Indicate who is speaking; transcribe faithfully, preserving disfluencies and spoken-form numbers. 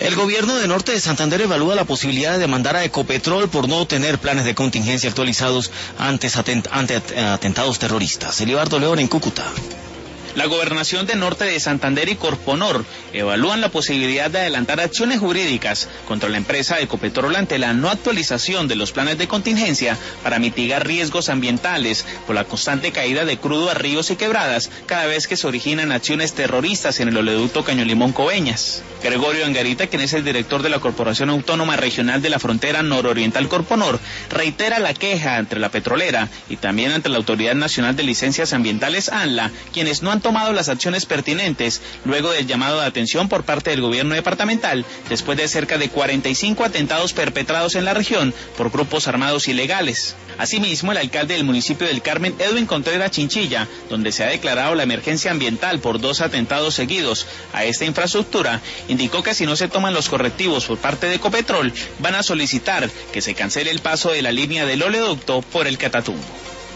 Speaker 1: El gobierno de Norte de Santander evalúa la posibilidad de demandar a Ecopetrol por no tener planes de contingencia actualizados antes atent ante atentados terroristas. Elibardo León en Cúcuta.
Speaker 2: La Gobernación de Norte de Santander y Corponor evalúan la posibilidad de adelantar acciones jurídicas contra la empresa Ecopetrol ante la no actualización de los planes de contingencia para mitigar riesgos ambientales por la constante caída de crudo a ríos y quebradas cada vez que se originan acciones terroristas en el oleoducto Caño Limón Coveñas. Gregorio Angarita, quien es el director de la Corporación Autónoma Regional de la Frontera Nororiental Corponor, reitera la queja ante la petrolera y también ante la Autoridad Nacional de Licencias Ambientales, ANLA, quienes no han tomado las acciones pertinentes luego del llamado de atención por parte del gobierno departamental después de cerca de cuarenta y cinco atentados perpetrados en la región por grupos armados ilegales. Asimismo, el alcalde del municipio del Carmen, Edwin Contreras Chinchilla, donde se ha declarado la emergencia ambiental por dos atentados seguidos a esta infraestructura, indicó que si no se toman los correctivos por parte de Ecopetrol, van a solicitar que se cancele el paso de la línea del oleoducto por el Catatumbo.